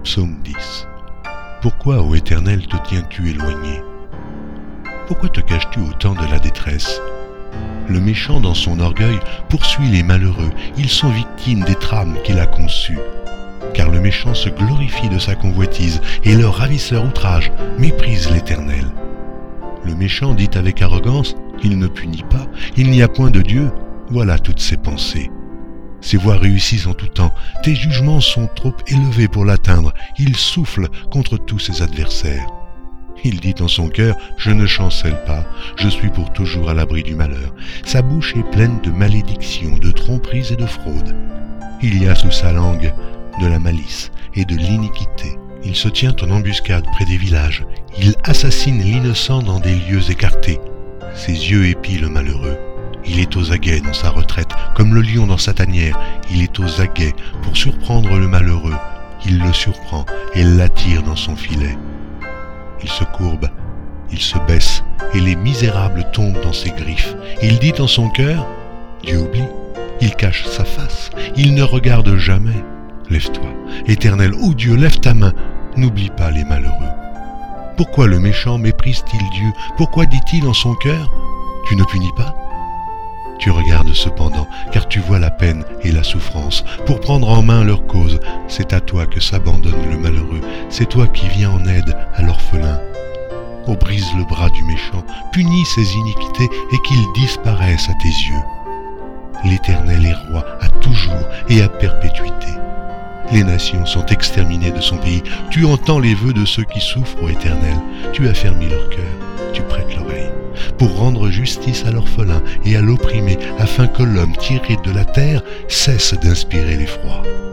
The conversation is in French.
Psaume 10. Pourquoi, ô Éternel, te tiens-tu éloigné? Pourquoi te caches-tu au temps de la détresse? Le méchant, dans son orgueil, poursuit les malheureux. Ils sont victimes des trames qu'il a conçues. Car le méchant se glorifie de sa convoitise, et leur ravisseur outrage méprise l'Éternel. Le méchant dit avec arrogance, il ne punit pas, il n'y a point de Dieu. Voilà toutes ses pensées. Ses voies réussissent en tout temps, tes jugements sont trop élevés pour l'atteindre, il souffle contre tous ses adversaires. Il dit en son cœur, je ne chancelle pas, je suis pour toujours à l'abri du malheur. Sa bouche est pleine de malédictions, de tromperies et de fraudes. Il y a sous sa langue de la malice et de l'iniquité. Il se tient en embuscade près des villages, il assassine l'innocent dans des lieux écartés. Ses yeux épient le malheureux. Il est aux aguets dans sa retraite, comme le lion dans sa tanière. Il est aux aguets pour surprendre le malheureux. Il le surprend et l'attire dans son filet. Il se courbe, il se baisse, et les misérables tombent dans ses griffes. Il dit en son cœur, Dieu oublie. Il cache sa face, il ne regarde jamais. Lève-toi, Éternel, ô Dieu, lève ta main, n'oublie pas les malheureux. Pourquoi le méchant méprise-t-il Dieu? Pourquoi dit-il en son cœur, tu ne punis pas? Tu regardes cependant, car tu vois la peine et la souffrance. Pour prendre en main leur cause, c'est à toi que s'abandonne le malheureux. C'est toi qui viens en aide à l'orphelin. Oh, brise le bras du méchant, punis ses iniquités et qu'ils disparaissent à tes yeux. L'Éternel est roi à toujours et à perpétuité. Les nations sont exterminées de son pays. Tu entends les vœux de ceux qui souffrent, ô Éternel. Tu affermis leur cœur, tu prêtes l'oreille, pour rendre justice à l'orphelin et à l'opprimé, afin que l'homme tiré de la terre cesse d'inspirer l'effroi.